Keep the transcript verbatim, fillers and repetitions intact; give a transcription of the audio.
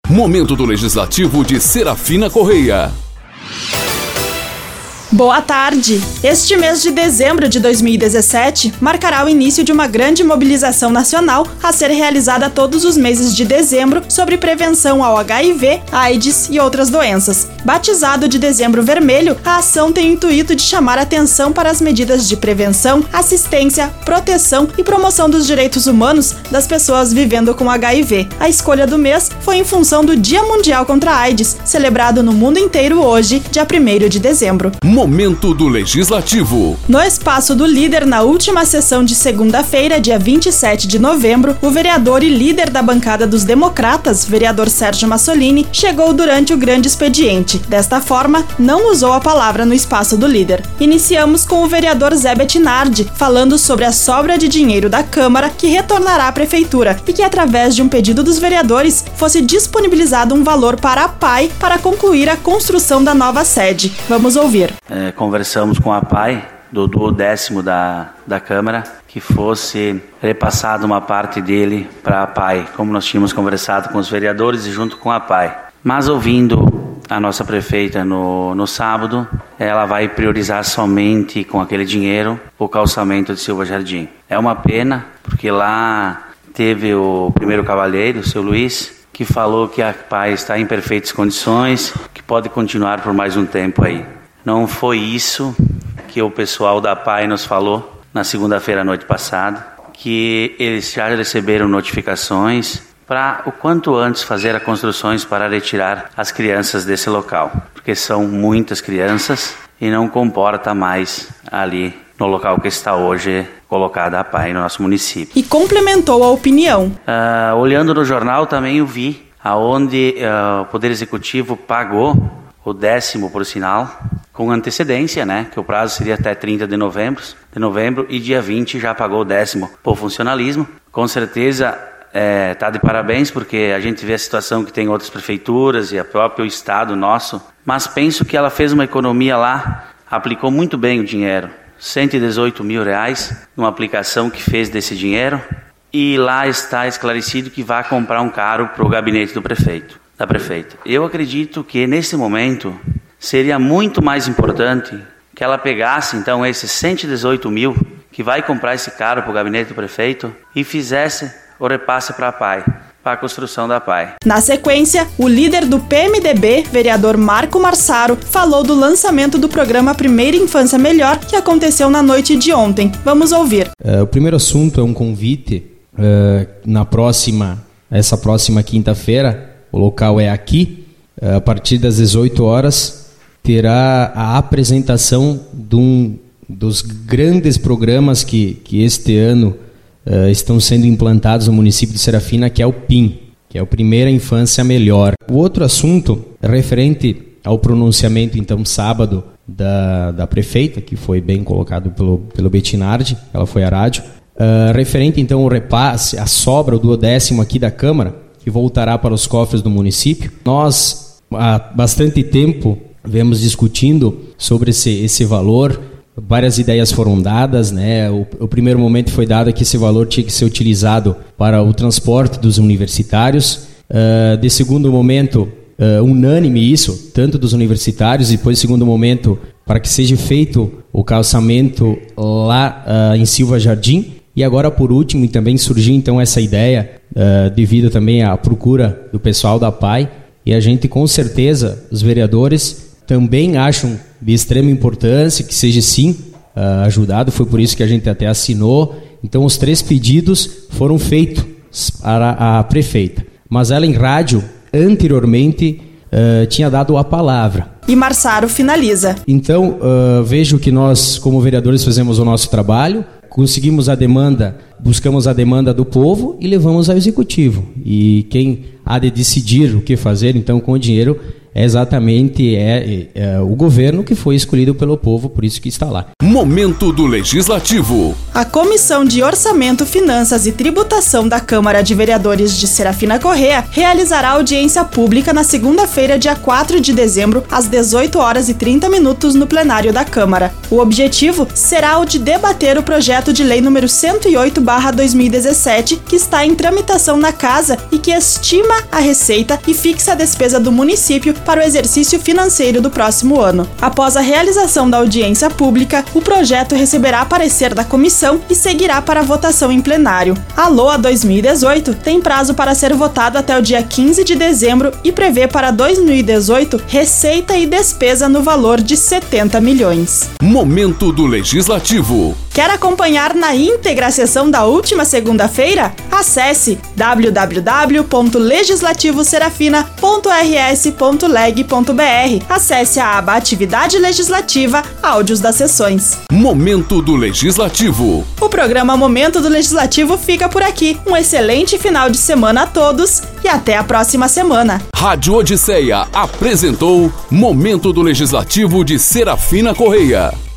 Momento do Legislativo de Serafina Correia. Boa tarde! Este mês de dezembro de dois mil e dezessete marcará o início de uma grande mobilização nacional a ser realizada todos os meses de dezembro sobre prevenção ao H I V, AIDS e outras doenças. Batizado de Dezembro Vermelho, a ação tem o intuito de chamar atenção para as medidas de prevenção, assistência, proteção e promoção dos direitos humanos das pessoas vivendo com H I V. A escolha do mês foi em função do Dia Mundial contra a AIDS, celebrado no mundo inteiro hoje, dia primeiro de dezembro. Momento do Legislativo. No Espaço do Líder, na última sessão de segunda-feira, dia vinte e sete de novembro, o vereador e líder da bancada dos Democratas, vereador Sérgio Massolini, chegou durante o grande expediente. Desta forma, não usou a palavra no Espaço do Líder. Iniciamos com o vereador Zé Bettinardi, falando sobre a sobra de dinheiro da Câmara que retornará à Prefeitura e que, através de um pedido dos vereadores, fosse disponibilizado um valor para a P A I para concluir a construção da nova sede. Vamos ouvir. É, conversamos com a P A I do duodécimo da, da Câmara que fosse repassada uma parte dele para a P A I, como nós tínhamos conversado com os vereadores e junto com a P A I. Mas ouvindo a nossa prefeita no, no sábado, ela vai priorizar somente com aquele dinheiro o calçamento de Silva Jardim. É uma pena, porque lá teve o primeiro cavalheiro, o seu Luiz, que falou que a P A I está em perfeitas condições, que pode continuar por mais um tempo aí. Não foi isso que o pessoal da P A I nos falou na segunda-feira à noite passada, que eles já receberam notificações para o quanto antes fazer as construções para retirar as crianças desse local, porque são muitas crianças e não comporta mais ali no local que está hoje colocada a P A I no nosso município. E complementou a opinião. Uh, olhando no jornal também eu vi aonde uh, o Poder Executivo pagou o décimo, por sinal, com antecedência, né? Que o prazo seria até trinta de novembro, de novembro e dia vinte já pagou o décimo por funcionalismo. Com certeza está é, de parabéns, porque a gente vê a situação que tem outras prefeituras e a próprio estado nosso, mas penso que ela fez uma economia lá, aplicou muito bem o dinheiro, cento e dezoito mil reais, numa aplicação que fez desse dinheiro, e lá está esclarecido que vai comprar um carro para o gabinete do prefeito. Da prefeita. Eu acredito que nesse momento seria muito mais importante que ela pegasse então esses cento e dezoito mil que vai comprar esse carro para o gabinete do prefeito e fizesse o repasse para a P A I, para a construção da P A I. Na sequência, o líder do P M D B, vereador Marco Marsaro, falou do lançamento do programa Primeira Infância Melhor, que aconteceu na noite de ontem. Vamos ouvir. Uh, o primeiro assunto é um convite uh, na próxima, essa próxima quinta-feira. O local é aqui, a partir das dezoito horas, terá a apresentação de um dos grandes programas que, que este ano uh, estão sendo implantados no município de Serafina, que é o P I M, que é o Primeira Infância Melhor. O outro assunto é referente ao pronunciamento, então, sábado, da, da prefeita, que foi bem colocado pelo, pelo Bettinardi, ela foi à rádio, uh, referente, então, ao repasse, a sobra, o duodécimo aqui da Câmara, que voltará para os cofres do município. Nós, há bastante tempo, vemos discutindo sobre esse, esse valor, várias ideias foram dadas, né? O, o primeiro momento foi dado que esse valor tinha que ser utilizado para o transporte dos universitários. Uh, de segundo momento, uh, unânime isso, tanto dos universitários, e depois, de segundo momento, para que seja feito o calçamento lá uh, em Silva Jardim. E agora, por último, e também surgiu então essa ideia, uh, devido também à procura do pessoal da P A I, e a gente, com certeza, os vereadores também acham de extrema importância que seja sim uh, ajudado, foi por isso que a gente até assinou. Então, os três pedidos foram feitos para a prefeita, mas ela em rádio, anteriormente, uh, tinha dado a palavra. E Marsaro finaliza. Então, uh, vejo que nós, como vereadores, fazemos o nosso trabalho, conseguimos a demanda, buscamos a demanda do povo e levamos ao executivo. E quem há de decidir o que fazer, então, com o dinheiro é exatamente é, é, o governo que foi escolhido pelo povo, por isso que está lá. Momento do Legislativo. A Comissão de Orçamento, Finanças e Tributação da Câmara de Vereadores de Serafina Corrêa realizará audiência pública na segunda-feira, dia quatro de dezembro, às dezoito horas e trinta minutos, no plenário da Câmara. O objetivo será o de debater o projeto de lei número cento e oito barra dois mil e dezessete, que está em tramitação na Casa e que estima a receita e fixa a despesa do município para o exercício financeiro do próximo ano. Após a realização da audiência pública, o projeto receberá parecer da comissão e seguirá para votação em plenário. A L O A dois mil e dezoito tem prazo para ser votado até o dia quinze de dezembro e prevê para dois mil e dezoito receita e despesa no valor de setenta milhões. Momento do Legislativo. Quer acompanhar na íntegra a sessão da última segunda-feira? Acesse w w w ponto legislativo serafina ponto r s ponto leg ponto b r. Acesse a aba Atividade Legislativa, áudios das sessões. Momento do Legislativo. O programa Momento do Legislativo fica por aqui. Um excelente final de semana a todos e até a próxima semana. Rádio Odisseia apresentou Momento do Legislativo de Serafina Corrêa.